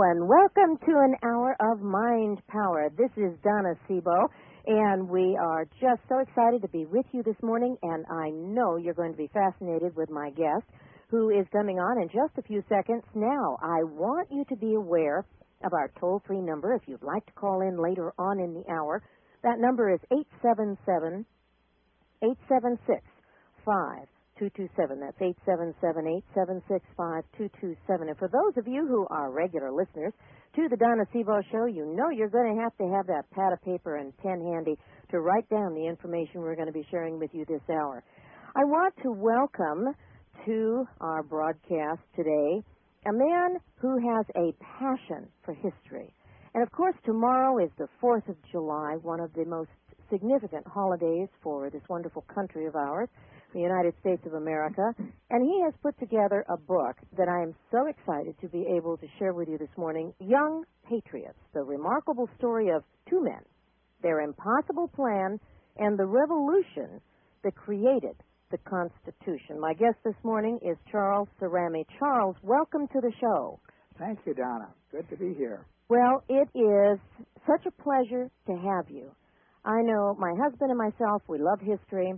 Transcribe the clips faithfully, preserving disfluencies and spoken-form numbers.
everyone. Welcome to an hour of Mind Power. This is Donna Sebo, and we are just so excited to be with you this morning, and I know you're going to be fascinated with my guest, who is coming on in just a few seconds. Now, I want you to be aware of our toll-free number if you'd like to call in later on in the hour. That number is eight seven seven, eight seven six, five two two seven. That's eight seven seven, eight seven six, five two two seven. And for those of you who are regular listeners to the Donna Sebo Show, you know you're going to have to have that pad of paper and pen handy to write down the information we're going to be sharing with you this hour. I want to welcome to our broadcast today a man who has a passion for history. And, of course, tomorrow is the fourth of July, one of the most significant holidays for this wonderful country of ours, the United States of America. And he has put together a book that I am so excited to be able to share with you this morning, Young Patriots, the remarkable story of two men, their impossible plan, and the revolution that created the Constitution. My guest this morning is Charles Cerami. Charles, welcome to the show. Thank you, Donna. Good to be here. Well, it is such a pleasure to have you. I know my husband and myself, we love history.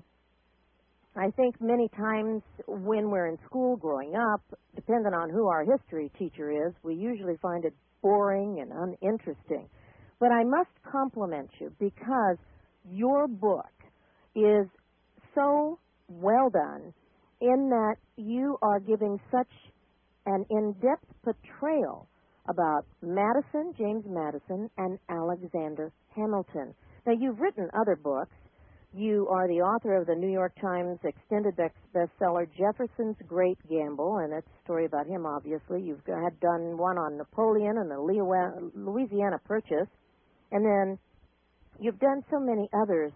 I think many times when we're in school growing up, depending on who our history teacher is, we usually find it boring and uninteresting. But I must compliment you because your book is so well done in that you are giving such an in-depth portrayal about Madison, James Madison, and Alexander Hamilton. Now, you've written other books. You are the author of the New York Times extended bestseller, Jefferson's Great Gamble, and that's a story about him, obviously. You've had done one on Napoleon and the Louisiana Purchase, and then you've done so many others.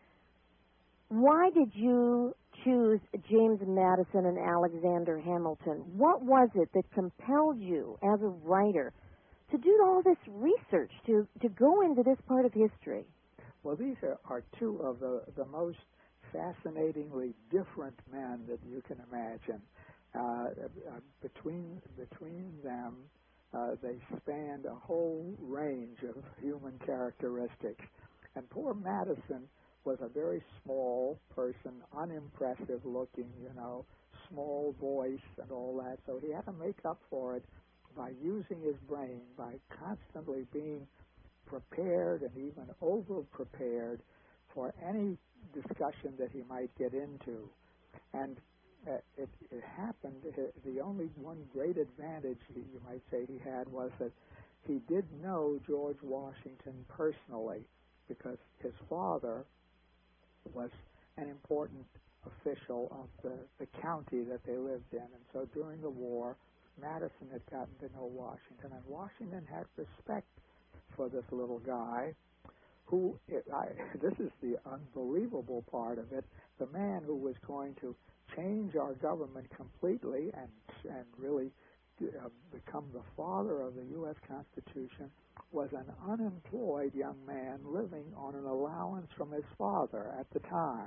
Why did you choose James Madison and Alexander Hamilton? What was it that compelled you as a writer to do all this research, to, to go into this part of history? Well, these are, are two of the, the most fascinatingly different men that you can imagine. Uh, uh, between, between them, uh, they spanned a whole range of human characteristics. And poor Madison was a very small person, unimpressive looking, you know, small voice and all that. So he had to make up for it by using his brain, by constantly being prepared and even over-prepared for any discussion that he might get into. And uh, it, it happened, the only one great advantage, you might say, he had was that he did know George Washington personally, because his father was an important official of the, the county that they lived in. And so during the war, Madison had gotten to know Washington, and Washington had respect for this little guy who, it, I, this is the unbelievable part of it, the man who was going to change our government completely and, and really uh, become the father of the U S Constitution was an unemployed young man living on an allowance from his father at the time.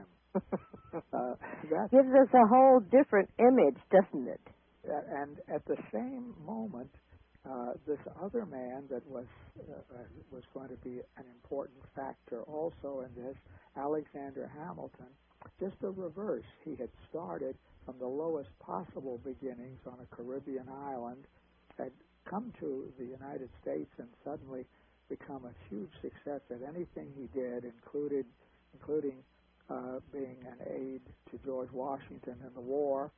uh, that gives us a whole different image, doesn't it? Uh, and at the same moment, uh, this other man that was uh, was going to be an important factor also in this, Alexander Hamilton, just the reverse. He had started from the lowest possible beginnings on a Caribbean island, had come to the United States and suddenly become a huge success at anything he did, included, including uh, being an aide to George Washington in the war.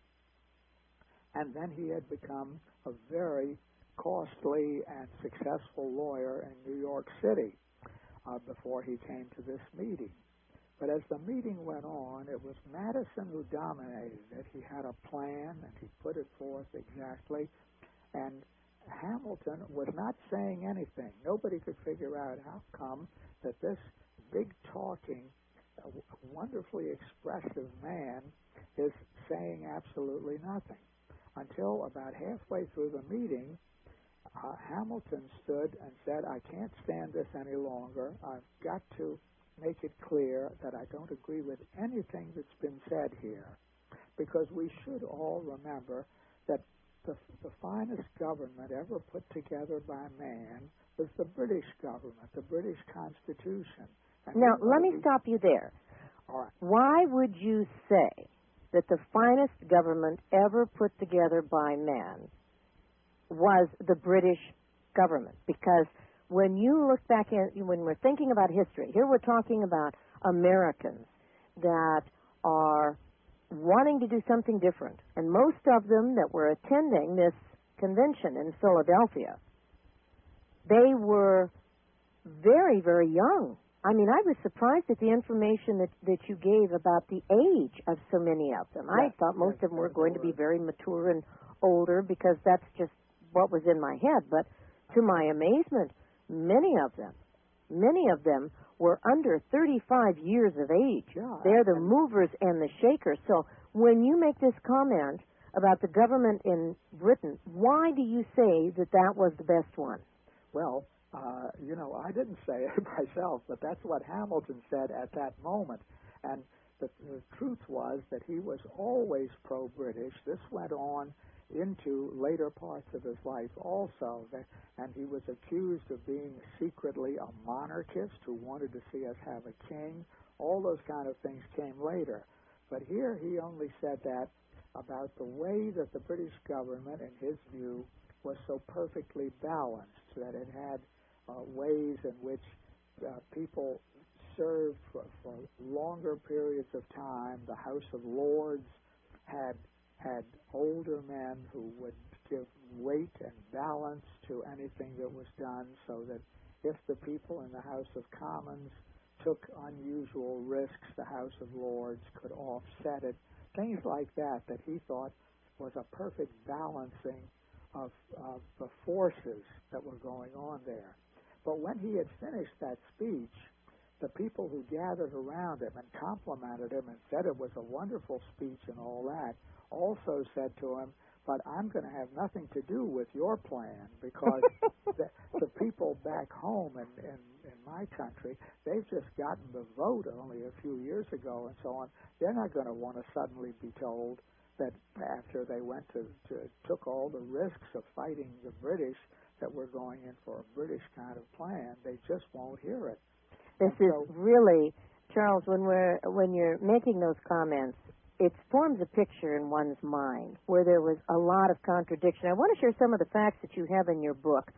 And then he had become a very costly and successful lawyer in New York City uh, before he came to this meeting. But as the meeting went on, it was Madison who dominated it. He had a plan, and he put it forth exactly. And Hamilton was not saying anything. Nobody could figure out how come that this big-talking, uh, wonderfully expressive man is saying absolutely nothing. Until about halfway through the meeting, uh, Hamilton stood and said, I can't stand this any longer. I've got to make it clear that I don't agree with anything that's been said here, because we should all remember that the, the finest government ever put together by man was the British government, the British Constitution. And Now, we let me we, stop you there. All right. Why would you say that the finest government ever put together by man was the British government? Because when you look back in, when we're thinking about history, here we're talking about Americans that are wanting to do something different. And most of them that were attending this convention in Philadelphia, they were very, very young. I mean, I was surprised at the information that, that you gave about the age of so many of them. Yes, I thought most yes, of them were yes, going to be very mature and older because that's just what was in my head. But to my amazement, many of them, many of them were under thirty-five years of age. Yeah, They're the and, movers and the shakers. So when you make this comment about the government in Britain, why do you say that that was the best one? Well, uh, you know, I didn't say it myself, but that's what Hamilton said at that moment. And the, the truth was that he was always pro-British. This went on into later parts of his life also, that, and he was accused of being secretly a monarchist who wanted to see us have a king. All those kind of things came later. But here he only said that about the way that the British government, in his view, was so perfectly balanced, that it had uh, ways in which uh, people served for, for longer periods of time. The House of Lords had had older men who would give weight and balance to anything that was done, so that if the people in the House of Commons took unusual risks, the House of Lords could offset it. Things like that that he thought was a perfect balancing of, of the forces that were going on there. But when he had finished that speech, the people who gathered around him and complimented him and said it was a wonderful speech and all that, also said to him, but I'm going to have nothing to do with your plan, because the, the people back home in, in, in my country, they've just gotten the vote only a few years ago and so on. They're not going to want to suddenly be told that after they went to, to took all the risks of fighting the British that we're going in for a British kind of plan. They just won't hear it. This and is so, really, Charles, when we're when you're making those comments, it forms a picture in one's mind where there was a lot of contradiction. I want to share some of the facts that you have in your book.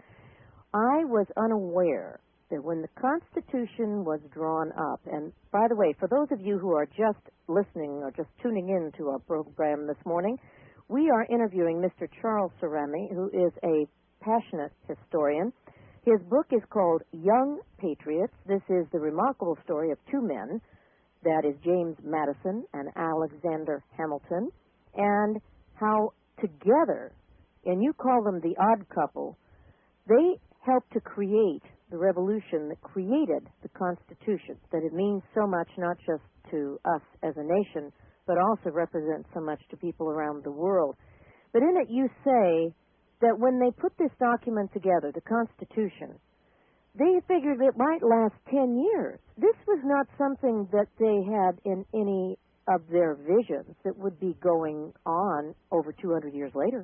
I was unaware that when the Constitution was drawn up, and by the way, for those of you who are just listening or just tuning in to our program this morning, we are interviewing Mister Charles Seremi, who is a passionate historian. His book is called Young Patriots. This is the remarkable story of two men, that is James Madison and Alexander Hamilton, and how together, and you call them the odd couple, they helped to create the revolution that created the Constitution, that it means so much not just to us as a nation, but also represents so much to people around the world. But in it you say that when they put this document together, the Constitution, they figured it might last ten years. This was not something that they had in any of their visions that would be going on over two hundred years later.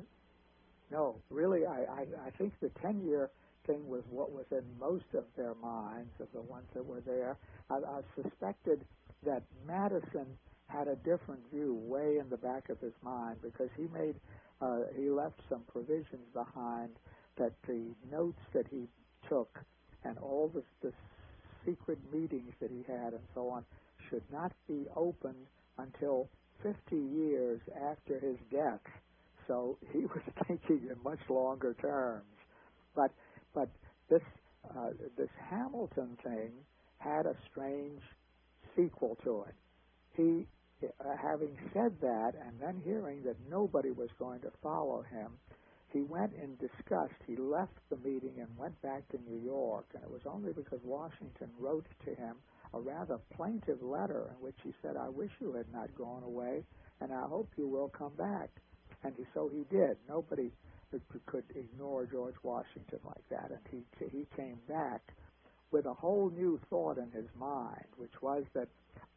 No, really, I, I, I think the ten-year thing was what was in most of their minds, of the ones that were there. I, I suspected that Madison had a different view way in the back of his mind, because he made, uh, he left some provisions behind that the notes that he took and all the, the secret meetings that he had and so on should not be opened until fifty years after his death. So he was thinking in much longer terms. But but this uh, this Hamilton thing had a strange sequel to it. He, uh, having said that, and then hearing that nobody was going to follow him, he went in disgust. He left the meeting and went back to New York, and it was only because Washington wrote to him a rather plaintive letter in which he said, I wish you had not gone away, and I hope you will come back. And he, so he did. Nobody could ignore George Washington like that, and he, he came back with a whole new thought in his mind, which was that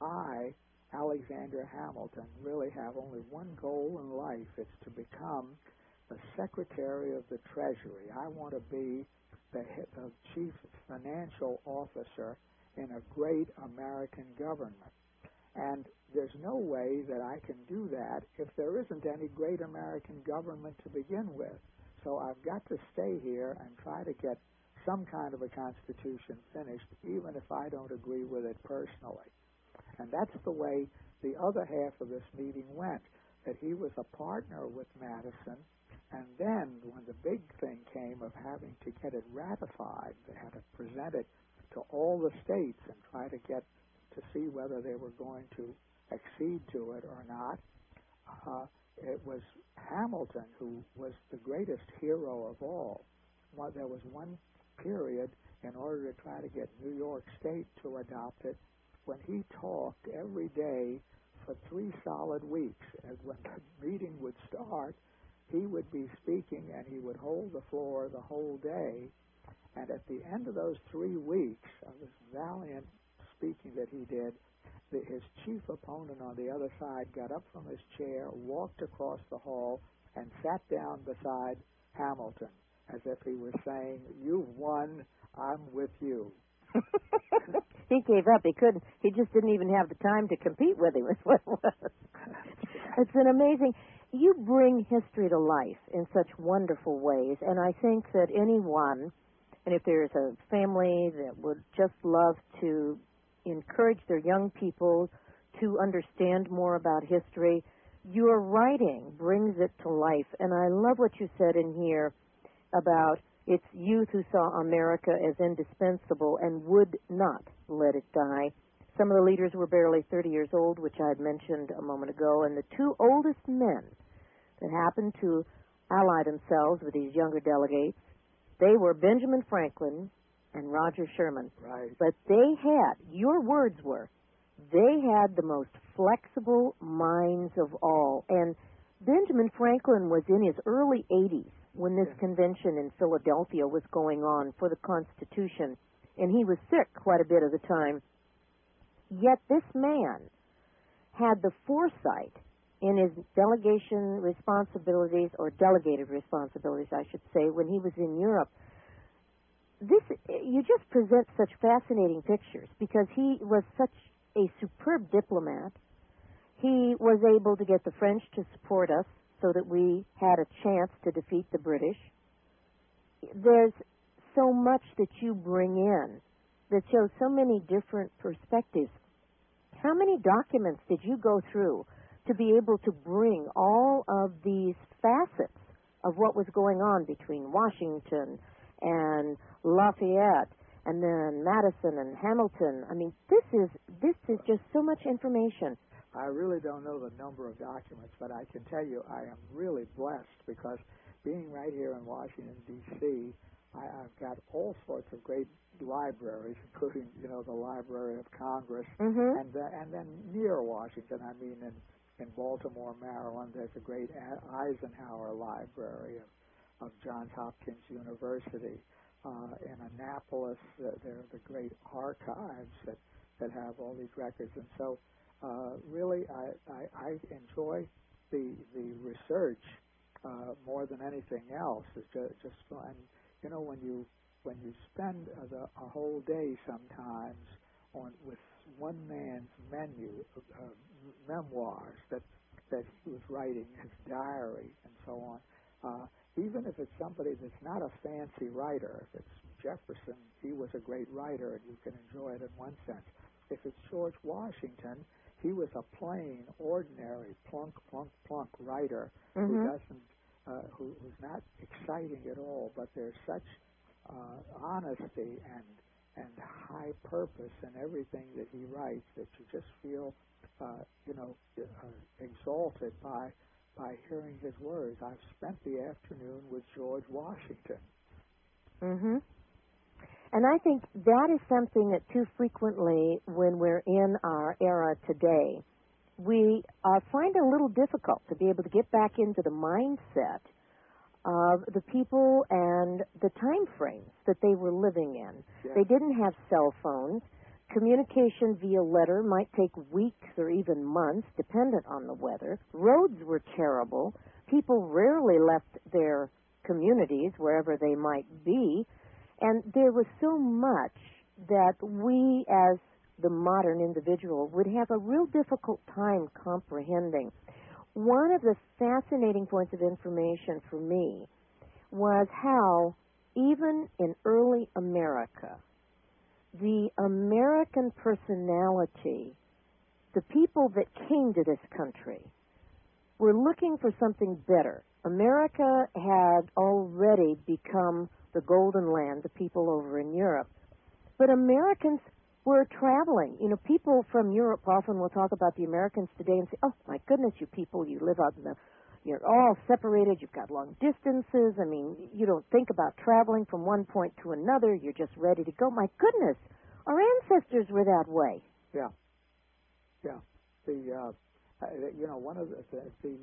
I, Alexander Hamilton, really have only one goal in life. It's to become the Secretary of the Treasury. I want to be the, the chief financial officer in a great American government. And there's no way that I can do that if there isn't any great American government to begin with. So I've got to stay here and try to get some kind of a constitution finished, even if I don't agree with it personally. And that's the way the other half of this meeting went, that he was a partner with Madison, and then when the big thing came of having to get it ratified, they had to present it to all the states and try to get to see whether they were going to accede to it or not. Uh, it was Hamilton who was the greatest hero of all. Well, there was one period in order to try to get New York State to adopt it when he talked every day for three solid weeks. And when the meeting would start, he would be speaking and he would hold the floor the whole day. And at the end of those three weeks of this valiant speaking that he did, the, his chief opponent on the other side got up from his chair, walked across the hall, and sat down beside Hamilton as if he was saying, "You've won, I'm with you." He gave up. He couldn't. He just didn't even have the time to compete with him, is what it was. It's an amazing... You bring history to life in such wonderful ways, and I think that anyone, and if there's a family that would just love to encourage their young people to understand more about history, your writing brings it to life. And I love what you said in here about it's youth who saw America as indispensable and would not let it die. Some of the leaders were barely thirty years old, which I had mentioned a moment ago, and the two oldest men that happened to ally themselves with these younger delegates, they were Benjamin Franklin and Roger Sherman. Right. But they had, your words were, they had the most flexible minds of all. And Benjamin Franklin was in his early eighties when this convention in Philadelphia was going on for the Constitution, and he was sick quite a bit of the time. Yet this man had the foresight in his delegation responsibilities, or delegated responsibilities, I should say, when he was in Europe. This, you just present such fascinating pictures because he was such a superb diplomat. He was able to get the French to support us so that we had a chance to defeat the British. There's so much that you bring in that shows so many different perspectives. How many documents did you go through to be able to bring all of these facets of what was going on between Washington and Lafayette and then Madison and Hamilton? I mean, this is this is just so much information. I really don't know the number of documents, but I can tell you I am really blessed because being right here in Washington, D C, I, I've got all sorts of great libraries, including, you know, the Library of Congress, mm-hmm. and uh, and then near Washington, I mean, in, in Baltimore, Maryland, there's a great Eisenhower Library of, of Johns Hopkins University. Uh, in Annapolis, uh, there are the great archives that, that have all these records. And so, uh, really, I, I, I enjoy the the research uh, more than anything else. It's just, just fun. You know, when you when you spend a, the, a whole day sometimes on with one man's menu, uh, memoirs that that he was writing, his diary, and so on. Uh, even if it's somebody that's not a fancy writer, if it's Jefferson, he was a great writer, and you can enjoy it in one sense. If it's George Washington, he was a plain, ordinary, plunk, plunk, plunk writer mm-hmm. who doesn't, uh, who, who's not exciting at all, but there's such uh, honesty and and high purpose in everything that he writes that you just feel, uh, you know, uh, exalted by by hearing his words. I've spent the afternoon with George Washington. Mm-hmm. And I think that is something that too frequently when we're in our era today, we uh, find it a little difficult to be able to get back into the mindset of the people and the time frames that they were living in. Yes. They didn't have cell phones. Communication via letter might take weeks or even months, dependent on the weather. Roads were terrible. people rarely left their communities, wherever they might be, and there was so much that we as the modern individual would have a real difficult time comprehending. One of the fascinating points of information for me was how, even in early America, the American personality, the people that came to this country, were looking for something better. America had already become the golden land, the people over in Europe. But Americans were traveling. You know, people from Europe often will talk about the Americans today and say, oh, my goodness, you people, you live out in the, you're all separated, you've got long distances. I mean, you don't think about traveling from one point to another. You're just ready to go. My goodness, our ancestors were that way. Yeah. Yeah. The, uh, uh, you know, one of the, the, the,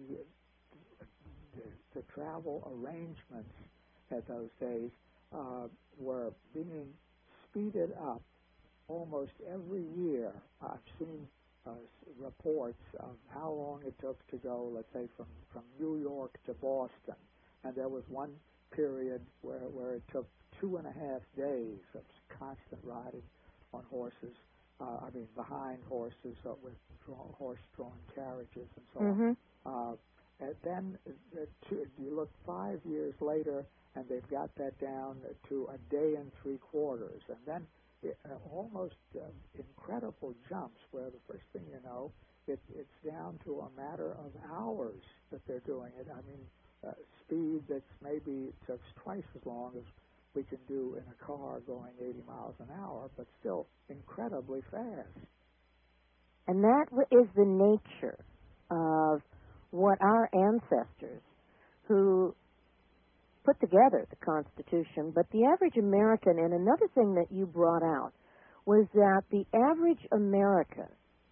the, the travel arrangements at those days uh, were being speeded up almost every year. I've seen uh, reports of how long it took to go, let's say, from, from New York to Boston. And there was one period where, where it took two and a half days of constant riding on horses. Uh, I mean, behind horses uh, with draw, horse-drawn carriages and so mm-hmm. on. Uh, and then uh, two, you look five years later, and they've got that down to a day and three quarters. And then it, uh, almost uh, incredible jumps where the first thing you know, it, it's down to a matter of hours that they're doing it. I mean, uh, speed that's maybe takes twice as long as we can do in a car going eighty miles an hour, but still incredibly fast. And that is the nature of what our ancestors, who put together the Constitution, but the average American, and another thing that you brought out, was that the average American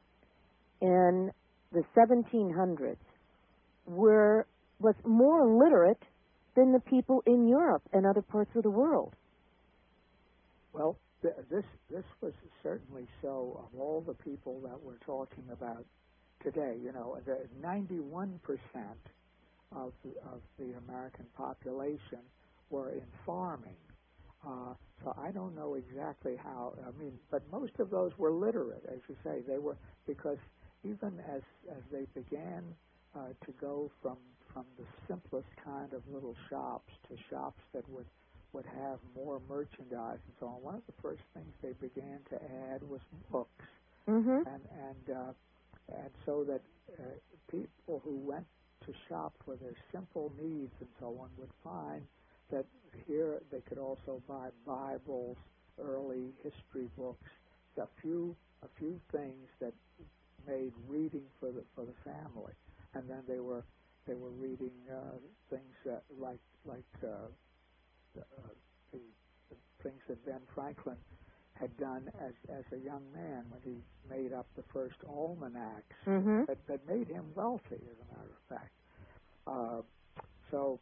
in the seventeen hundreds were was more literate than the people in Europe and other parts of the world. Well, th- this this was certainly so of all the people that we're talking about today. You know, the ninety-one percent of the, of the American population were in farming. Uh, so I don't know exactly how. I mean, but most of those were literate, as you say. They were, because even as as they began uh, to go from from the simplest kind of little shops to shops that would would have more merchandise and so on. One of the first things they began to add was books, mm-hmm. and and uh, and so that uh, people who went to shop for their simple needs and so on would find that here they could also buy Bibles, early history books, a few a few things that made reading for the for the family, and then they were they were reading uh, things that like like uh, the, uh, the, the things that Ben Franklin had done as as a young man when he made up the first almanacs mm-hmm. that, that made him wealthy, as a matter of fact. Uh, so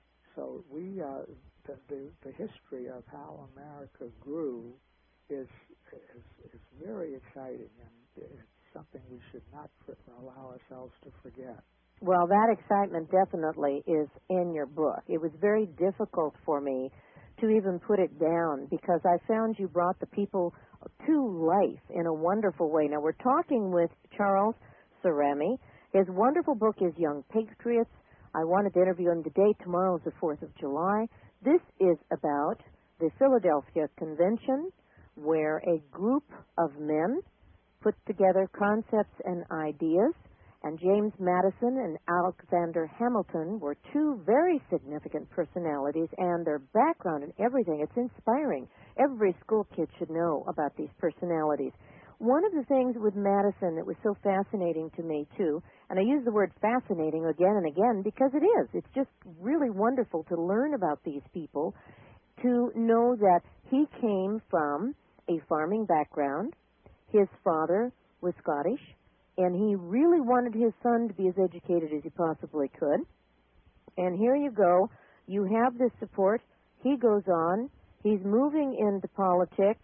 so we uh, the, the the history of how America grew is is is very exciting, and it's something we should not allow ourselves to forget. Well, that excitement definitely is in your book. It was very difficult for me to even put it down because I found you brought the people to life in a wonderful way. Now, we're talking with Charles Saremi. His wonderful book is Young Patriots. I wanted to interview him today. Tomorrow is the fourth of July. This is about the Philadelphia Convention, where a group of men put together concepts and ideas. And James Madison and Alexander Hamilton were two very significant personalities, and their background and everything, it's inspiring. Every school kid should know about these personalities. One of the things with Madison that was so fascinating to me, too, and I use the word fascinating again and again because it is. It's just really wonderful to learn about these people, to know that he came from a farming background. His father was Scottish, and he really wanted his son to be as educated as he possibly could. And here you go. You have this support. He goes on. He's moving into politics,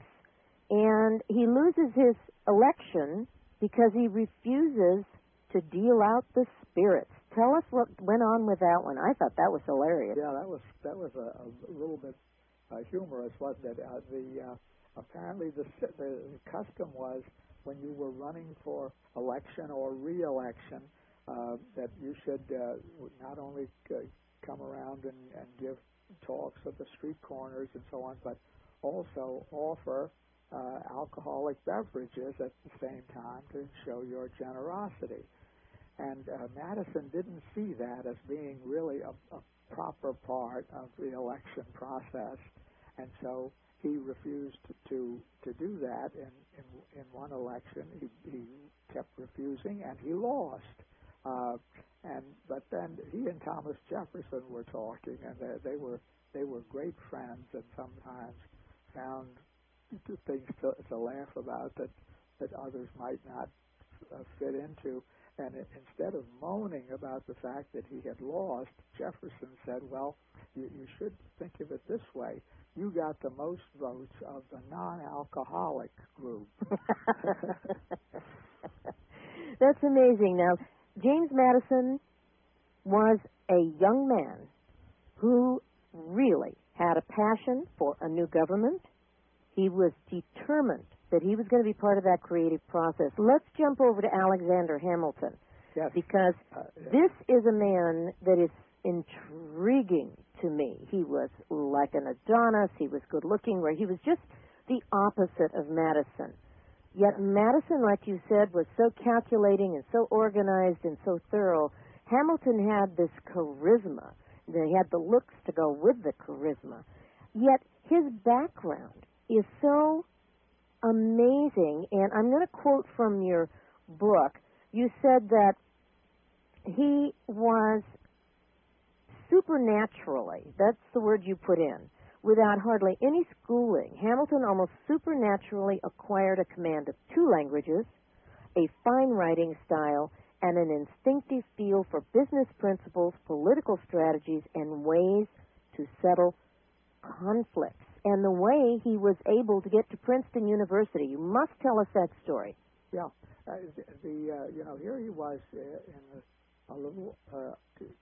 and he loses his election because he refuses to deal out the spirits. tell us what went on with that one. I thought that was hilarious. Yeah, that was that was a, a little bit uh, humorous, wasn't it? Uh, the uh, apparently the, the custom was when you were running for election or re-election uh, that you should uh, not only uh, come around and, and give talks at the street corners and so on, but also offer uh, alcoholic beverages at the same time to show your generosity. And uh, Madison didn't see that as being really a, a proper part of the election process, and so he refused to to do that. In in, in one election, he, he kept refusing, and he lost. Uh, and but then he and Thomas Jefferson were talking, and they, they were they were great friends, and sometimes found things to, to laugh about that that others might not uh, fit into. And it, instead of moaning about the fact that he had lost, Jefferson said, well, you, you should think of it this way. You got the most votes of the non-alcoholic group. That's amazing. Now, James Madison was a young man who really had a passion for a new government. He was determined that he was going to be part of that creative process. Let's jump over to Alexander Hamilton. Yes. Because uh, yes. this is a man that is intriguing to me. He was like an Adonis. He was good-looking, where he was just the opposite of Madison. Yet Yeah. Madison, like you said, was so calculating and so organized and so thorough. Hamilton had this charisma. He had the looks to go with the charisma. Yet his background is so amazing, and I'm going to quote from your book. You said that he was supernaturally, that's the word you put in, without hardly any schooling. Hamilton almost supernaturally acquired a command of two languages, a fine writing style, and an instinctive feel for business principles, political strategies, and ways to settle conflicts. And the way he was able to get to Princeton University. You must tell us that story. Yeah. Uh, the, the uh, you know, here he was uh, in a, a little uh,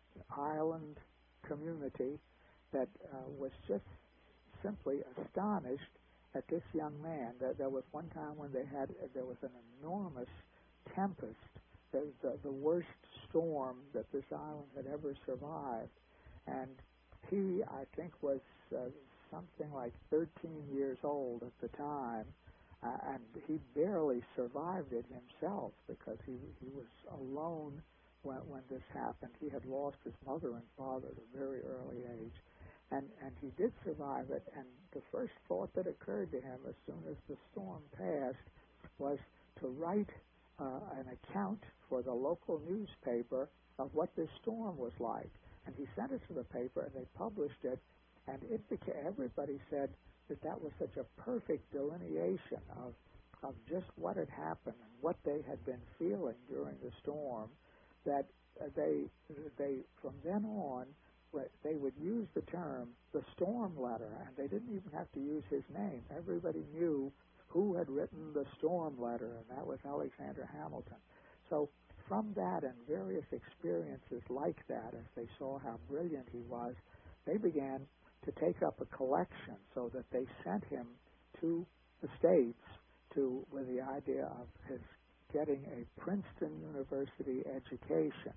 island community that uh, was just simply astonished at this young man. There, there was one time when they had, there was an enormous tempest, the, the, the worst storm that this island had ever survived. And he, I think, was uh, something like thirteen years old at the time, uh, and he barely survived it himself because he he was alone when when this happened. He had lost his mother and father at a very early age, and and he did survive it. And the first thought that occurred to him as soon as the storm passed was to write uh, an account for the local newspaper of what this storm was like. And he sent it to the paper, and they published it. And it became, everybody said that that was such a perfect delineation of of just what had happened and what they had been feeling during the storm, that uh, they they from then on they would use the term the storm letter, and they didn't even have to use his name. Everybody knew who had written the storm letter, and that was Alexander Hamilton. So from that and various experiences like that, as they saw how brilliant he was, they began to take up a collection, so that they sent him to the States to with the idea of his getting a Princeton University education.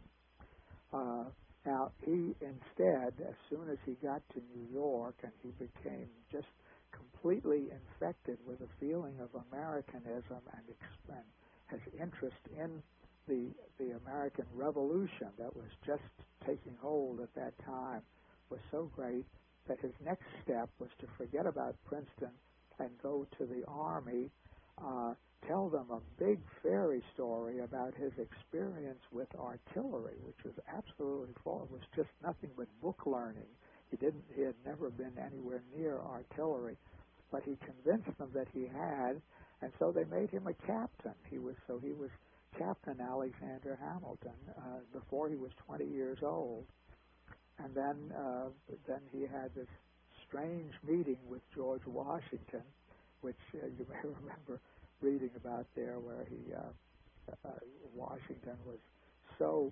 Uh, now, he instead, as soon as he got to New York, and he became just completely infected with a feeling of Americanism and, exp- and his interest in the the American Revolution that was just taking hold at that time was so great that his next step was to forget about Princeton and go to the Army, uh, tell them a big fairy story about his experience with artillery, which was absolutely false. It was just nothing but book learning. He didn't. He had never been anywhere near artillery, but he convinced them that he had, and so they made him a captain. He was so he was Captain Alexander Hamilton uh, before he was twenty years old. And then, uh, then he had this strange meeting with George Washington, which uh, you may remember reading about there, where he, uh, uh, Washington was so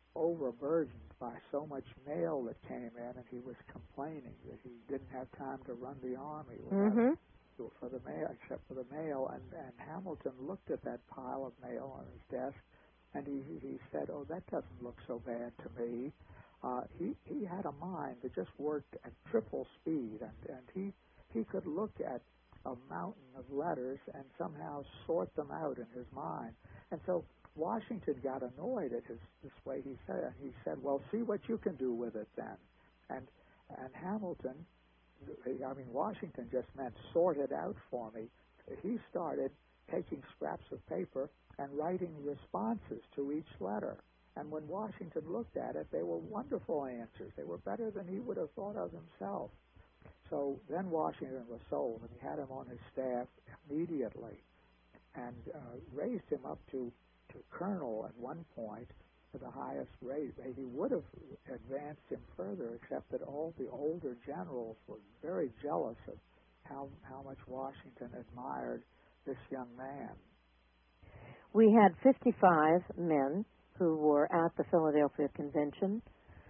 overburdened by so much mail that came in, and he was complaining that he didn't have time to run the army without Mm-hmm. for the mail, except for the mail. And, and Hamilton looked at that pile of mail on his desk, and he he said, "Oh, that doesn't look so bad to me." Uh, he he had a mind that just worked at triple speed, and and he he could look at a mountain of letters and somehow sort them out in his mind. And so Washington got annoyed at his this way he said. He said, "Well, see what you can do with it then." And and Hamilton, I mean Washington just meant sort it out for me. He started taking scraps of paper and writing responses to each letter. And when Washington looked at it, they were wonderful answers. They were better than he would have thought of himself. So then Washington was sold, and he had him on his staff immediately, and uh, raised him up to, to colonel at one point, to the highest rate. He would have advanced him further, except that all the older generals were very jealous of how how much Washington admired this young man. We had fifty-five men who were at the Philadelphia Convention,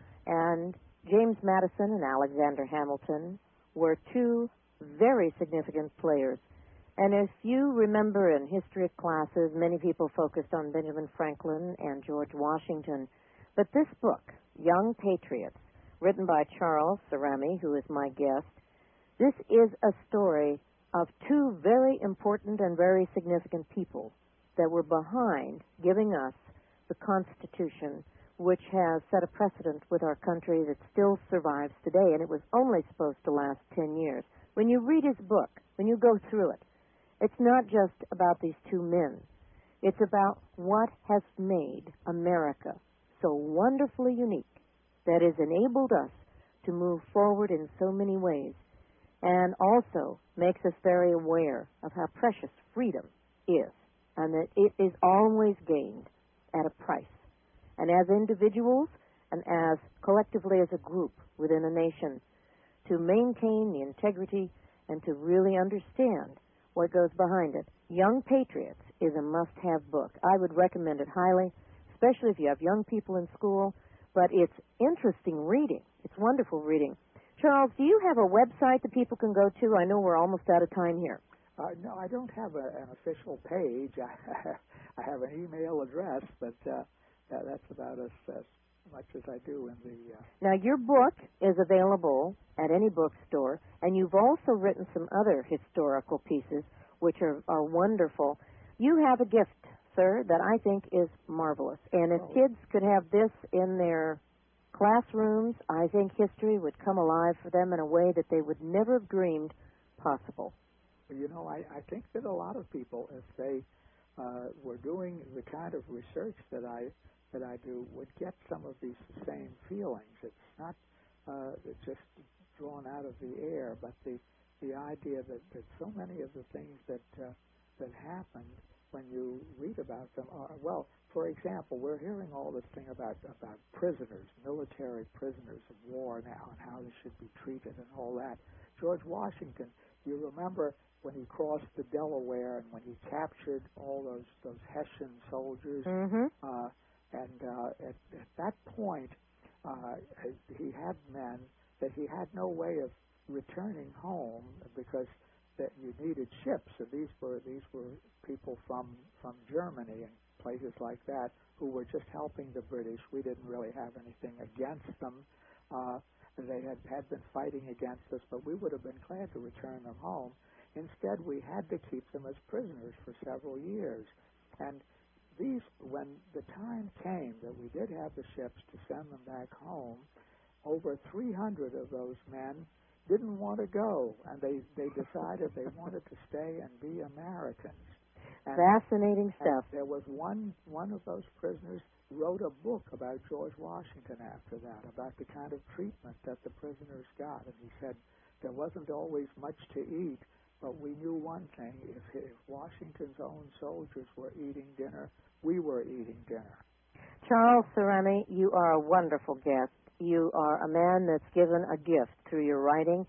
and James Madison and Alexander Hamilton were two very significant players. And if you remember in history classes, many people focused on Benjamin Franklin and George Washington. But this book, Young Patriots, written by Charles Cerami, who is my guest, this is a story of two very important and very significant people that were behind giving us the Constitution, which has set a precedent with our country that still survives today, and it was only supposed to last ten years. When you read his book, when you go through it, it's not just about these two men. It's about what has made America so wonderfully unique that has enabled us to move forward in so many ways, and also makes us very aware of how precious freedom is, and that it is always gained at a price. And as individuals and as collectively as a group within a nation, to maintain the integrity and to really understand what goes behind it. Young Patriots is a must-have book. I would recommend it highly, especially if you have young people in school, but it's interesting reading. It's wonderful reading. Charles, do you have a website that people can go to? I know we're almost out of time here. Uh, no, I don't have a, an official page. I, I have an email address, but uh, that, that's about as, as much as I do in the... Uh... Now, your book is available at any bookstore, and you've also written some other historical pieces, which are, are wonderful. You have a gift, sir, that I think is marvelous. And if oh. kids could have this in their classrooms, I think history would come alive for them in a way that they would never have dreamed possible. You know, I, I think that a lot of people, if they uh, were doing the kind of research that I that I do, would get some of these same feelings. It's not uh, just drawn out of the air, but the the idea that, that so many of the things that uh, that happened when you read about them are, well, for example, we're hearing all this thing about about prisoners, military prisoners of war now, and how they should be treated and all that. George Washington, you remember when he crossed the Delaware and when he captured all those those Hessian soldiers, mm-hmm. uh, and uh, at, at that point uh, he had men that he had no way of returning home because that you needed ships, and these were these were people from from Germany and places like that who were just helping the British. We didn't really have anything against them. Uh, they had, had been fighting against us, but we would have been glad to return them home. Instead, we had to keep them as prisoners for several years. And these, when the time came that we did have the ships to send them back home, over three hundred of those men didn't want to go, and they, they decided they wanted to stay and be Americans. And, Fascinating stuff. and there was one one of those prisoners wrote a book about George Washington after that, about the kind of treatment that the prisoners got. And he said there wasn't always much to eat, but we knew one thing: if, if Washington's own soldiers were eating dinner, we were eating dinner. Charles Cerami, you are a wonderful guest. You are a man that's given a gift through your writing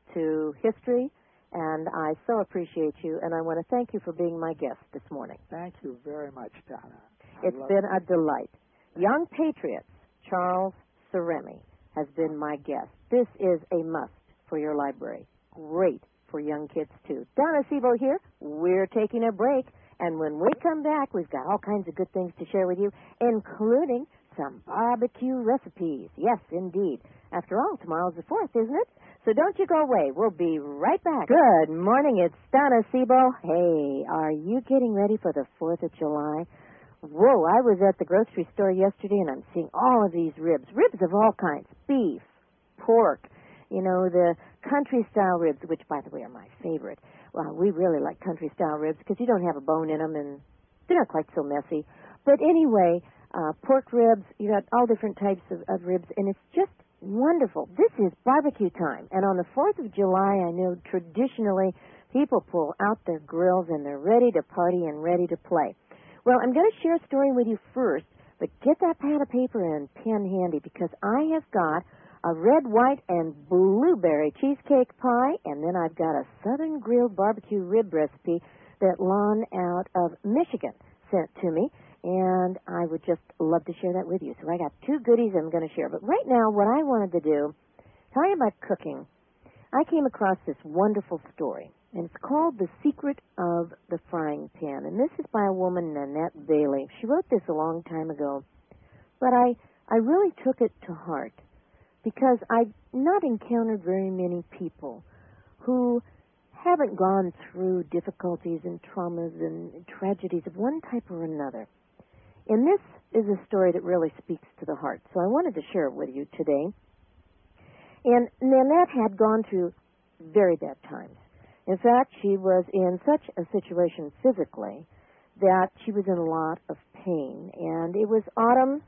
to history, and I so appreciate you, and I want to thank you for being my guest this morning. Thank you very much, Donna. It's been a delight. Young Patriots Charles Ceremi has been my guest. This is a must for your library. Great for young kids, too. Donna Sebo here. We're taking a break. And when we come back, we've got all kinds of good things to share with you, including some barbecue recipes. Yes, indeed. After all, tomorrow's the fourth, isn't it? So don't you go away. We'll be right back. Good morning. It's Donna Sebo. Hey, are you getting ready for the fourth of July? Whoa, I was at the grocery store yesterday, and I'm seeing all of these ribs. Ribs of all kinds. Beef, pork, you know, the country-style ribs, which, by the way, are my favorite. Well, we really like country-style ribs because you don't have a bone in them, and they're not quite so messy. But anyway, uh, pork ribs, you got all different types of, of ribs, and it's just wonderful. This is barbecue time, and on the fourth of July, I know traditionally people pull out their grills, and they're ready to party and ready to play. Well, I'm going to share a story with you first, but get that pad of paper and pen handy because I have got a red, white, and blueberry cheesecake pie, and then I've got a southern grilled barbecue rib recipe that Lon out of Michigan sent to me, and I would just love to share that with you. So I got two goodies I'm going to share. But right now, what I wanted to do, talking about cooking, I came across this wonderful story, and it's called The Secret of the Frying Pan, and this is by a woman, Nanette Bailey. She wrote this a long time ago, but I, I really took it to heart because I've not encountered very many people who haven't gone through difficulties and traumas and tragedies of one type or another. And this is a story that really speaks to the heart, so I wanted to share it with you today. And Nanette had gone through very bad times. In fact, she was in such a situation physically that she was in a lot of pain. And it was autumn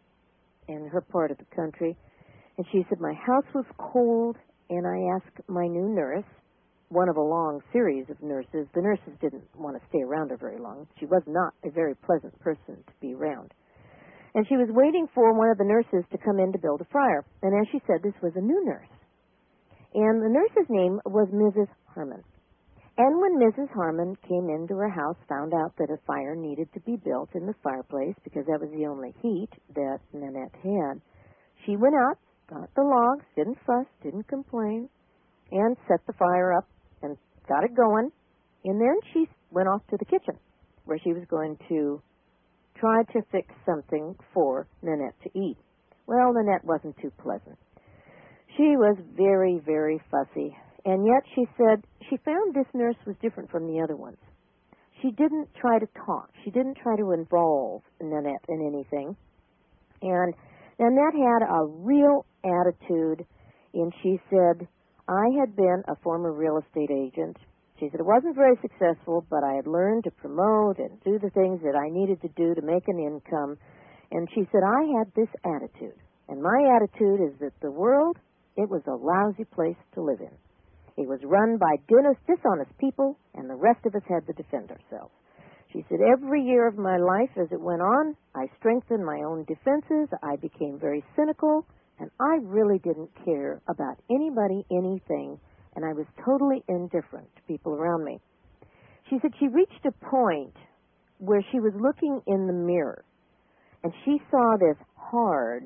in her part of the country, and she said, my house was cold, and I asked my new nurse, one of a long series of nurses. The nurses didn't want to stay around her very long. She was not a very pleasant person to be around. And she was waiting for one of the nurses to come in to build a fire. And as she said, this was a new nurse. And the nurse's name was Missus Harmon. And when Missus Harmon came into her house, found out that a fire needed to be built in the fireplace because that was the only heat that Nanette had, she went out, got the logs, didn't fuss, didn't complain, and set the fire up and got it going. And then she went off to the kitchen where she was going to try to fix something for Nanette to eat. Well, Nanette wasn't too pleasant. She was very, very fussy. And yet she said she found this nurse was different from the other ones. She didn't try to talk. She didn't try to involve Nanette in anything. And Nanette had a real attitude, and she said, I had been a former real estate agent. She said it wasn't very successful, but I had learned to promote and do the things that I needed to do to make an income. And she said, I had this attitude. And my attitude is that the world, it was a lousy place to live in. It was run by dishonest people, and the rest of us had to defend ourselves. She said, every year of my life as it went on, I strengthened my own defenses. I became very cynical, and I really didn't care about anybody, anything, and I was totally indifferent to people around me. She said she reached a point where she was looking in the mirror, and she saw this hard,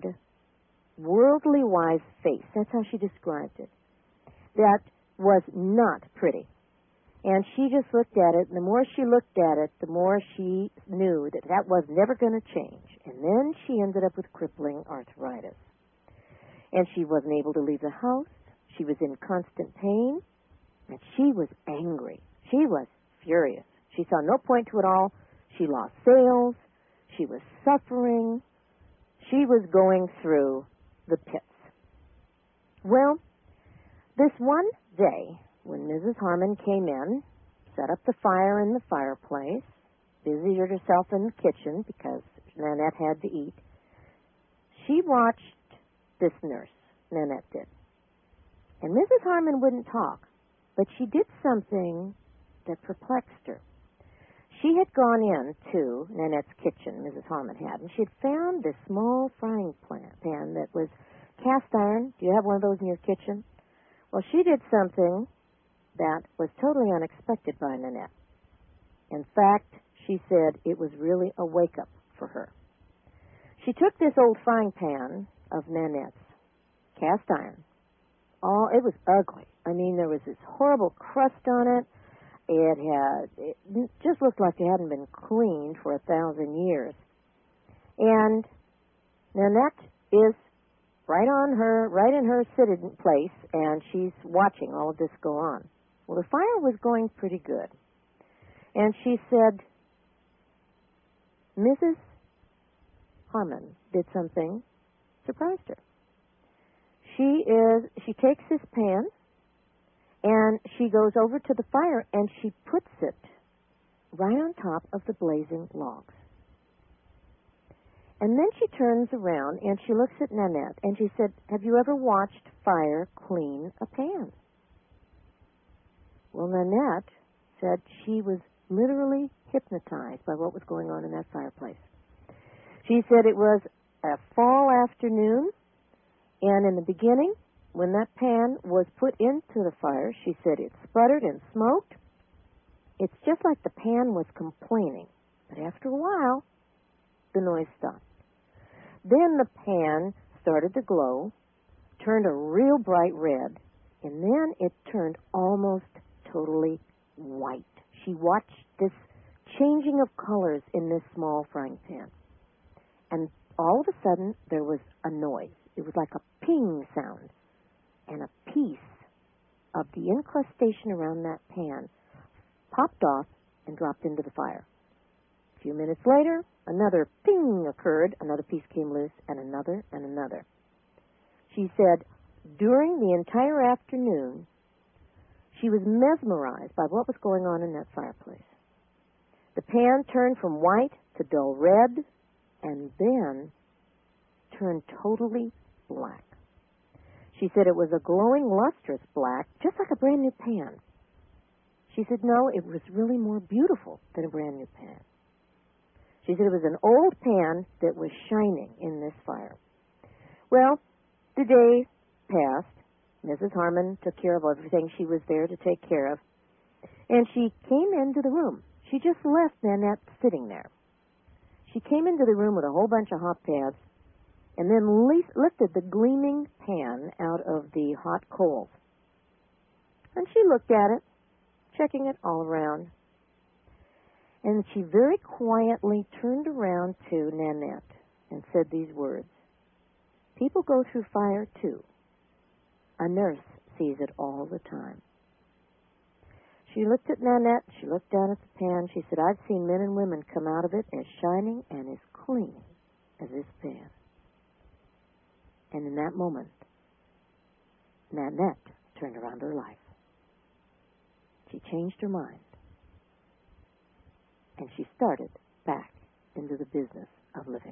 worldly wise face. That's how she described it. That was not pretty. And she just looked at it, and the more she looked at it, the more she knew that that was never going to change. And then she ended up with crippling arthritis. And she wasn't able to leave the house. She was in constant pain, and she was angry. She was furious. She saw no point to it all. She lost sales. She was suffering. She was going through the pits. Well, this one day, when Missus Harmon came in, set up the fire in the fireplace, busied herself in the kitchen because Nanette had to eat, she watched this nurse, Nanette did. And Missus Harmon wouldn't talk, but she did something that perplexed her. She had gone into Nanette's kitchen, Missus Harmon had, and she had found this small frying pan that was cast iron. Do you have one of those in your kitchen? Well, she did something that was totally unexpected by Nanette. In fact, she said it was really a wake-up for her. She took this old frying pan of Nanette's, cast iron. All it was ugly. I mean, there was this horrible crust on it. It had it just looked like it hadn't been cleaned for a thousand years. And Nanette is right on her, right in her sitting place, and she's watching all of this go on. Well, the fire was going pretty good. And she said, Missus Harmon did something, surprised her. She is, she takes this pan, and she goes over to the fire, and she puts it right on top of the blazing logs. And then she turns around, and she looks at Nanette, and she said, have you ever watched fire clean a pan? Well, Nanette said she was literally hypnotized by what was going on in that fireplace. She said it was a fall afternoon, and in the beginning, when that pan was put into the fire, she said it sputtered and smoked. It's just like the pan was complaining. But after a while, the noise stopped. Then the pan started to glow, turned a real bright red, and then it turned almost totally white. She watched this changing of colors in this small frying pan. And all of a sudden, there was a noise. It was like a ping sound. And a piece of the incrustation around that pan popped off and dropped into the fire. A few minutes later, another ping occurred, another piece came loose, and another and another. She said, during the entire afternoon, she was mesmerized by what was going on in that fireplace. The pan turned from white to dull red, and then turned totally black. She said it was a glowing, lustrous black, just like a brand new pan. She said, no, it was really more beautiful than a brand new pan. She said it was an old pan that was shining in this fire. Well, the day passed. Missus Harmon took care of everything she was there to take care of. And she came into the room. She just left Nanette sitting there. She came into the room with a whole bunch of hot pads and then le- lifted the gleaming pan out of the hot coals. And she looked at it, checking it all around. And she very quietly turned around to Nanette and said these words, people go through fire too. A nurse sees it all the time. She looked at Nanette, she looked down at the pan, she said, I've seen men and women come out of it as shining and as clean as this pan. And in that moment, Nanette turned around her life. She changed her mind. And she started back into the business of living.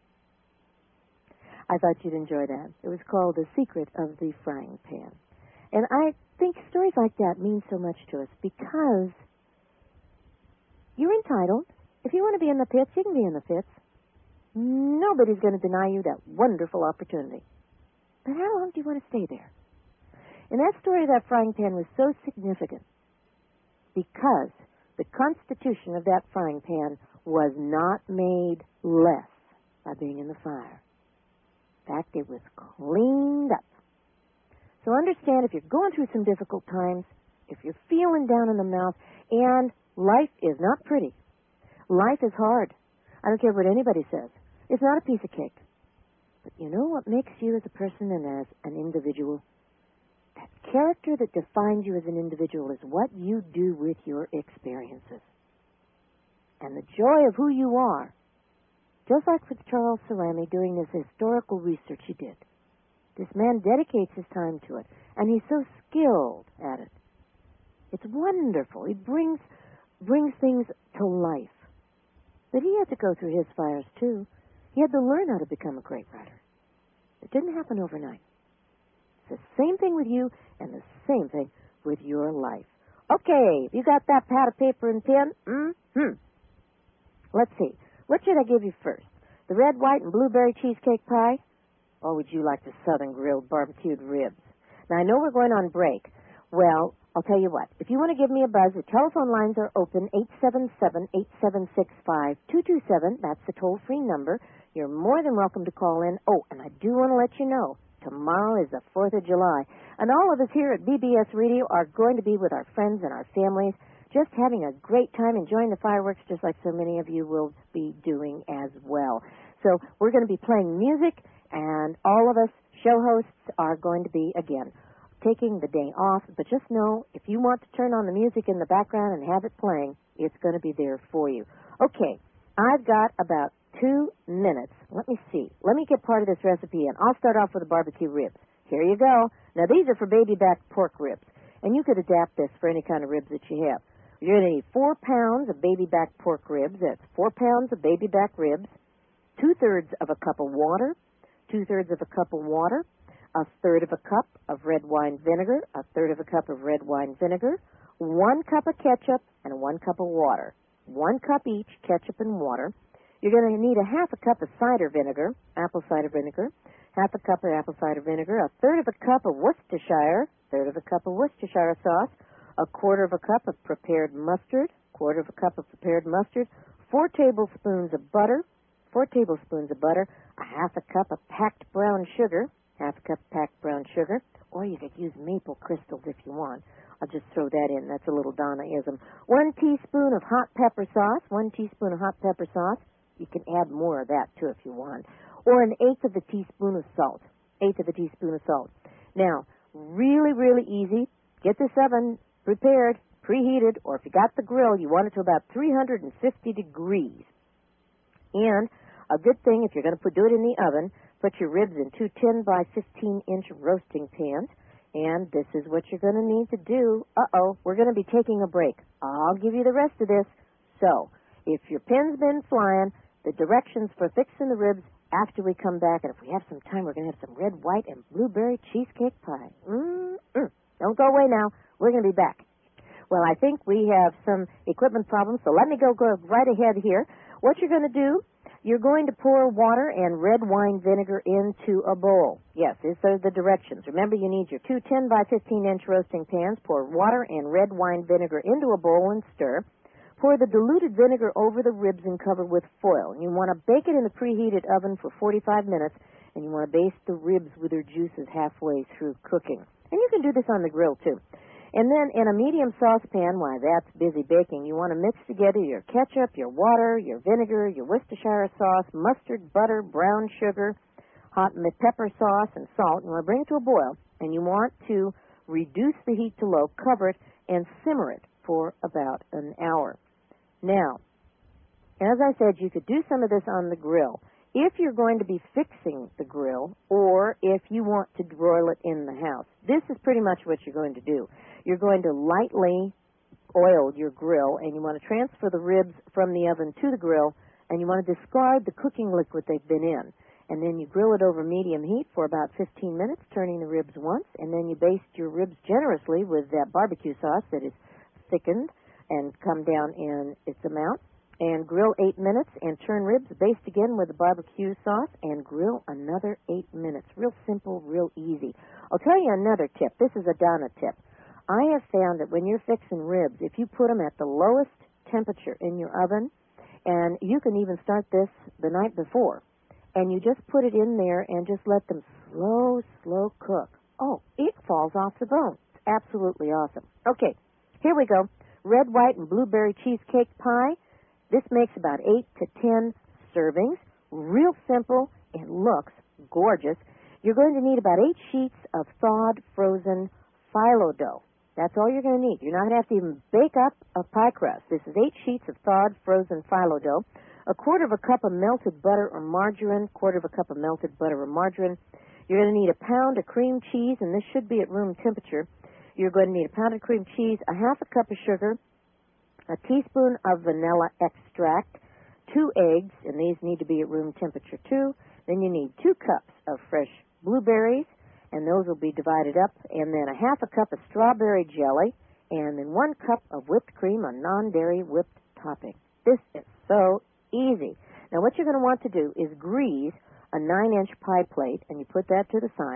I thought you'd enjoy that. It was called The Secret of the Frying Pan. And I think stories like that mean so much to us because you're entitled. If you want to be in the pits, you can be in the pits. Nobody's going to deny you that wonderful opportunity. But how long do you want to stay there? And that story of that frying pan was so significant because the constitution of that frying pan was not made less by being in the fire. In fact, it was cleaned up. So understand, if you're going through some difficult times, if you're feeling down in the mouth, and life is not pretty. Life is hard. I don't care what anybody says. It's not a piece of cake. But you know what makes you as a person and as an individual? That character that defines you as an individual is what you do with your experiences. And the joy of who you are, just like with Charles Cerami doing this historical research he did. This man dedicates his time to it, and he's so skilled at it. It's wonderful. He brings brings things to life. But he had to go through his fires, too. He had to learn how to become a great writer. It didn't happen overnight. It's the same thing with you and the same thing with your life. Okay, you got that pad of paper and pen? Mm-hmm. Let's see. What should I give you first? The red, white, and blueberry cheesecake pie? Or would you like the southern grilled barbecued ribs? Now, I know we're going on break. Well, I'll tell you what. If you want to give me a buzz, the telephone lines are open, eight seven seven, eight seven six, five two two seven. That's the toll-free number. You're more than welcome to call in. Oh, and I do want to let you know, tomorrow is the fourth of July, and all of us here at B B S Radio are going to be with our friends and our families, just having a great time enjoying the fireworks, just like so many of you will be doing as well. So we're going to be playing music, and all of us show hosts are going to be, again, taking the day off, but just know if you want to turn on the music in the background and have it playing, it's going to be there for you. Okay, I've got about two minutes. Let me see. Let me get part of this recipe in. I'll start off with the barbecue ribs. Here you go. Now, these are for baby back pork ribs, and you could adapt this for any kind of ribs that you have. You're going to need four pounds of baby back pork ribs. That's four pounds of baby back ribs, two-thirds of a cup of water, two-thirds of a cup of water, a third of a cup of red wine vinegar, a third of a cup of red wine vinegar, one cup of ketchup, and one cup of water. One cup each, ketchup and water. You're going to need a half a cup of cider vinegar, apple cider vinegar, half a cup of apple cider vinegar, a third of a cup of Worcestershire, third of a cup of Worcestershire sauce, a quarter of a cup of prepared mustard, quarter of a cup of prepared mustard, four tablespoons of butter, four tablespoons of butter, a half a cup of packed brown sugar, half a cup of packed brown sugar, or you could use maple crystals if you want. I'll just throw that in. That's a little Donna-ism. One teaspoon of hot pepper sauce, one teaspoon of hot pepper sauce. You can add more of that, too, if you want. Or an eighth of a teaspoon of salt, eighth of a teaspoon of salt. Now, really, really easy. Get this oven prepared, preheated, or if you got the grill, you want it to about three hundred fifty degrees. And a good thing, if you're going to put, do it in the oven, put your ribs in two ten by fifteen inch roasting pans, and this is what you're going to need to do. Uh-oh, we're going to be taking a break. I'll give you the rest of this. So, if your pin's been flying, the directions for fixing the ribs after we come back, and if we have some time, we're going to have some red, white, and blueberry cheesecake pie. Mm-mm. Don't go away now. We're going to be back. Well, I think we have some equipment problems, so let me go, go right ahead here. What you're going to do, you're going to pour water and red wine vinegar into a bowl. Yes, these are the directions. Remember, you need your two ten by fifteen inch roasting pans. Pour water and red wine vinegar into a bowl and stir. Pour the diluted vinegar over the ribs and cover with foil. And you want to bake it in the preheated oven for forty-five minutes, and you want to baste the ribs with their juices halfway through cooking. And you can do this on the grill, too. And then in a medium saucepan, while that's busy baking, you want to mix together your ketchup, your water, your vinegar, your Worcestershire sauce, mustard, butter, brown sugar, hot pepper sauce, and salt. You want to bring it to a boil, and you want to reduce the heat to low, cover it, and simmer it for about an hour. Now, as I said, you could do some of this on the grill. If you're going to be fixing the grill, or if you want to broil it in the house, this is pretty much what you're going to do. You're going to lightly oil your grill, and you want to transfer the ribs from the oven to the grill, and you want to discard the cooking liquid they've been in. And then you grill it over medium heat for about fifteen minutes, turning the ribs once, and then you baste your ribs generously with that barbecue sauce that is thickened and come down in its amount. And grill eight minutes and turn ribs, baste again with the barbecue sauce, and grill another eight minutes. Real simple, real easy. I'll tell you another tip. This is a Donna tip. I have found that when you're fixing ribs, if you put them at the lowest temperature in your oven, and you can even start this the night before, and you just put it in there and just let them slow, slow cook. Oh, it falls off the bone. It's absolutely awesome. Okay, here we go. Red, white, and blueberry cheesecake pie. This makes about eight to ten servings. Real simple. It looks gorgeous. You're going to need about eight sheets of thawed, frozen phyllo dough. That's all you're going to need. You're not going to have to even bake up a pie crust. This is eight sheets of thawed, frozen phyllo dough, a quarter of a cup of melted butter or margarine, quarter of a cup of melted butter or margarine. You're going to need a pound of cream cheese, and this should be at room temperature. You're going to need a pound of cream cheese, a half a cup of sugar, a teaspoon of vanilla extract, two eggs, and these need to be at room temperature too. Then you need two cups of fresh blueberries, and those will be divided up, and then a half a cup of strawberry jelly, and then one cup of whipped cream, a non-dairy whipped topping. This is so easy. Now what you're going to want to do is grease a nine inch pie plate, and you put that to the side,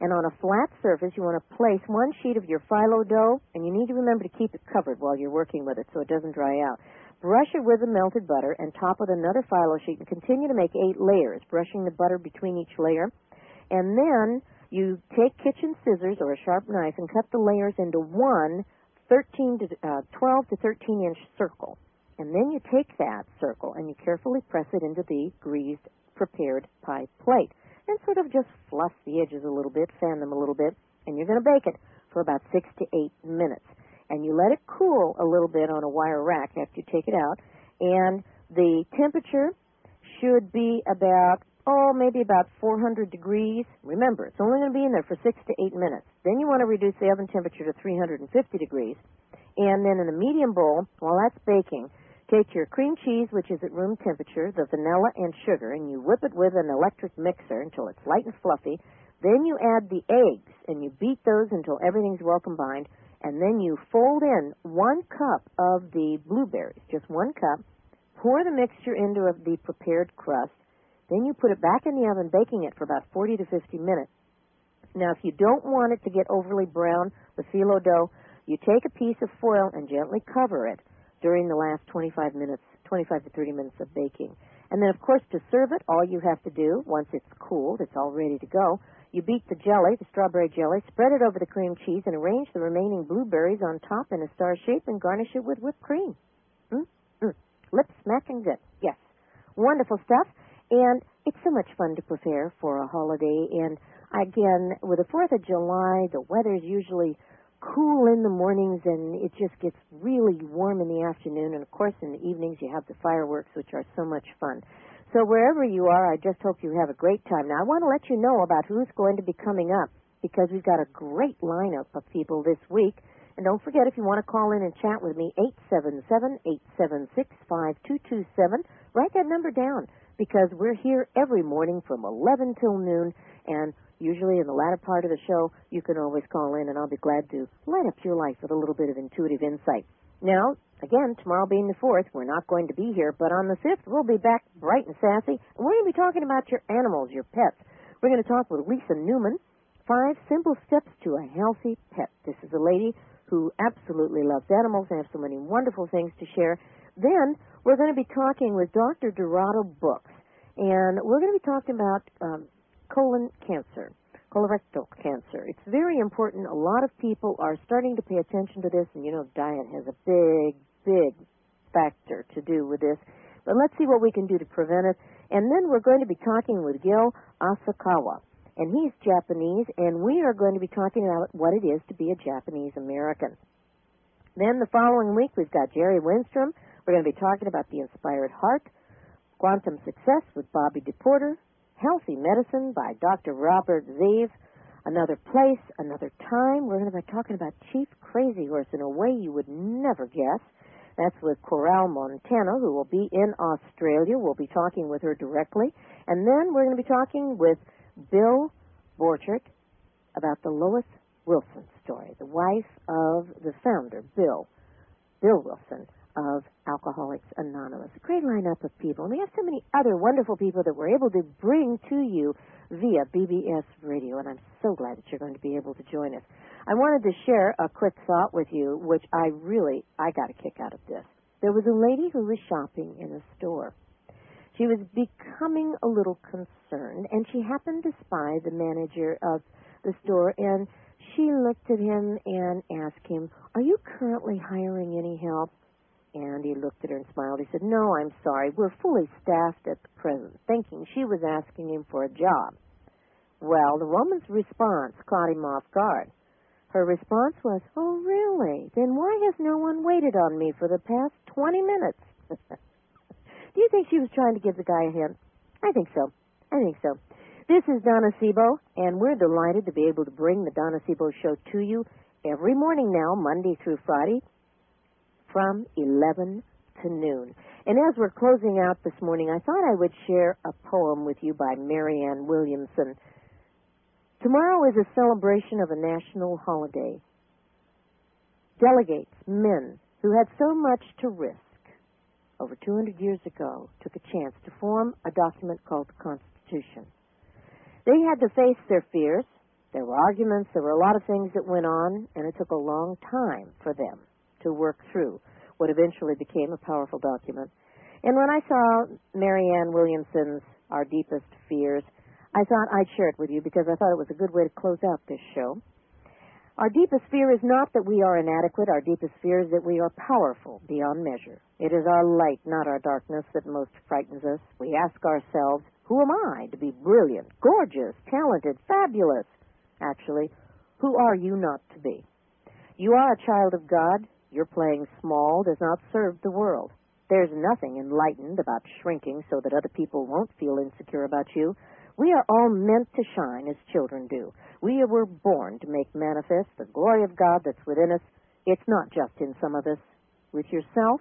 And on a flat surface, you want to place one sheet of your phyllo dough, and you need to remember to keep it covered while you're working with it so it doesn't dry out. Brush it with the melted butter and top with another phyllo sheet and continue to make eight layers, brushing the butter between each layer. And then you take kitchen scissors or a sharp knife and cut the layers into one thirteen to, uh, twelve to thirteen inch circle. And then you take that circle and you carefully press it into the greased, prepared pie plate. And sort of just fluff the edges a little bit, fan them a little bit, and you're going to bake it for about six to eight minutes. And you let it cool a little bit on a wire rack after you take it out. And the temperature should be about, oh, maybe about four hundred degrees. Remember, it's only going to be in there for six to eight minutes. Then you want to reduce the oven temperature to three hundred fifty degrees. And then in a medium bowl, while that's baking, take your cream cheese, which is at room temperature, the vanilla and sugar, and you whip it with an electric mixer until it's light and fluffy. Then you add the eggs, and you beat those until everything's well combined. And then you fold in one cup of the blueberries, just one cup. Pour the mixture into the prepared crust. Then you put it back in the oven, baking it for about forty to fifty minutes. Now, if you don't want it to get overly brown, the phyllo dough, you take a piece of foil and gently cover it during the last twenty-five minutes, twenty-five to thirty minutes of baking. And then, of course, to serve it, all you have to do, once it's cooled, it's all ready to go, you beat the jelly, the strawberry jelly, spread it over the cream cheese, and arrange the remaining blueberries on top in a star shape and garnish it with whipped cream. Mm? Mm. Lips smacking good. Yes. Wonderful stuff. And it's so much fun to prepare for a holiday. And again, with the fourth of July, the weather's usually cool in the mornings, and it just gets really warm in the afternoon. And, of course, in the evenings you have the fireworks, which are so much fun. So wherever you are, I just hope you have a great time. Now, I want to let you know about who's going to be coming up, because we've got a great lineup of people this week. And don't forget, if you want to call in and chat with me, eight seven seven, eight seven six, five two two seven. Write that number down, because we're here every morning from eleven till noon, and usually in the latter part of the show, you can always call in, and I'll be glad to light up your life with a little bit of intuitive insight. Now, again, tomorrow being the fourth, we're not going to be here, but on the fifth, we'll be back bright and sassy, and we're going to be talking about your animals, your pets. We're going to talk with Lisa Newman, Five Simple Steps to a Healthy Pet. This is a lady who absolutely loves animals and has so many wonderful things to share. Then, we're going to be talking with Doctor Dorado Books, and we're going to be talking about um, colon cancer. Colorectal cancer. It's very important. A lot of people are starting to pay attention to this, and you know diet has a big, big factor to do with this. But let's see what we can do to prevent it. And then we're going to be talking with Gil Asakawa, and he's Japanese, and we are going to be talking about what it is to be a Japanese American. Then the following week, we've got Jerry Winstrom. We're going to be talking about the Inspired Heart, Quantum Success with Bobby DePorter, Healthy Medicine by Doctor Robert Zeev, Another Place, Another Time. We're going to be talking about Chief Crazy Horse in a way you would never guess. That's with Coral Montano, who will be in Australia. We'll be talking with her directly. And then we're going to be talking with Bill Borchert about the Lois Wilson story, the wife of the founder, Bill, Bill Wilson, of Alcoholics Anonymous. A great lineup of people. And we have so many other wonderful people that we're able to bring to you via B B S Radio, and I'm so glad that you're going to be able to join us. I wanted to share a quick thought with you, which I really, I got a kick out of this. There was a lady who was shopping in a store. She was becoming a little concerned, and she happened to spy the manager of the store, and she looked at him and asked him, "Are you currently hiring any help?" And he looked at her and smiled. He said, "No, I'm sorry. We're fully staffed at the present," thinking she was asking him for a job. Well, the woman's response caught him off guard. Her response was, "Oh, really? Then why has no one waited on me for the past twenty minutes? Do you think she was trying to give the guy a hint? I think so. I think so. This is Donna Sebo, and we're delighted to be able to bring the Donna Sebo Show to you every morning now, Monday through Friday, from eleven to noon. And as we're closing out this morning, I thought I would share a poem with you by Marianne Williamson. Tomorrow is a celebration of a national holiday. Delegates, men who had so much to risk, over two hundred years ago, took a chance to form a document called the Constitution. They had to face their fears, There were arguments, there were a lot of things that went on, and it took a long time for them to work through what eventually became a powerful document. And when I saw Marianne Williamson's Our Deepest Fears, I thought I'd share it with you because I thought it was a good way to close out this show. Our deepest fear is not that we are inadequate. Our deepest fear is that we are powerful beyond measure. It is our light, not our darkness, that most frightens us. We ask ourselves, who am I to be brilliant, gorgeous, talented, fabulous? Actually, who are you not to be? You are a child of God. Your playing small does not serve the world. There's nothing enlightened about shrinking so that other people won't feel insecure about you. We are all meant to shine as children do. We were born to make manifest the glory of God that's within us. It's not just in some of us. With yourself,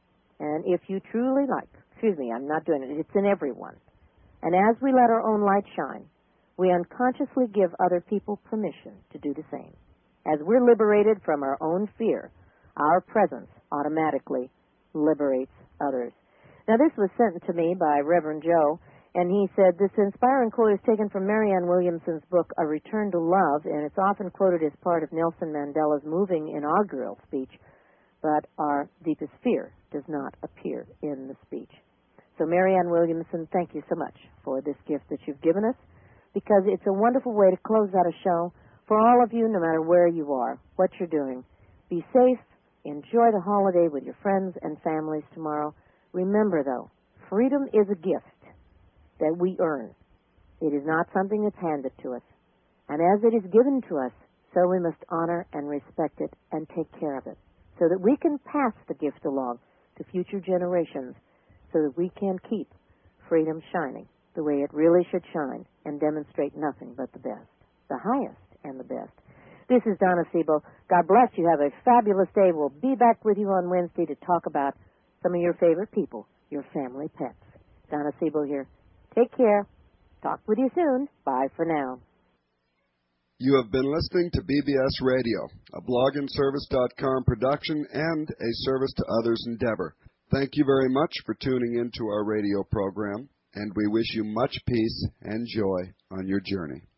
and if you truly like, excuse me, I'm not doing it, it's in everyone. And as we let our own light shine, we unconsciously give other people permission to do the same. As we're liberated from our own fear, our presence automatically liberates others. Now, this was sent to me by Reverend Joe, and he said, this inspiring quote is taken from Marianne Williamson's book, A Return to Love, and it's often quoted as part of Nelson Mandela's moving inaugural speech, but our deepest fear does not appear in the speech. So, Marianne Williamson, thank you so much for this gift that you've given us, because it's a wonderful way to close out a show for all of you, no matter where you are, what you're doing. Be safe. Enjoy the holiday with your friends and families tomorrow. Remember, though, freedom is a gift that we earn. It is not something that's handed to us. And as it is given to us, so we must honor and respect it and take care of it, so that we can pass the gift along to future generations, so that we can keep freedom shining the way it really should shine and demonstrate nothing but the best, the highest and the best. This is Donna Siebel. God bless you. Have a fabulous day. We'll be back with you on Wednesday to talk about some of your favorite people, your family pets. Donna Siebel here. Take care. Talk with you soon. Bye for now. You have been listening to B B S Radio, a blog and service dot com production and a service to others endeavor. Thank you very much for tuning into our radio program, and we wish you much peace and joy on your journey.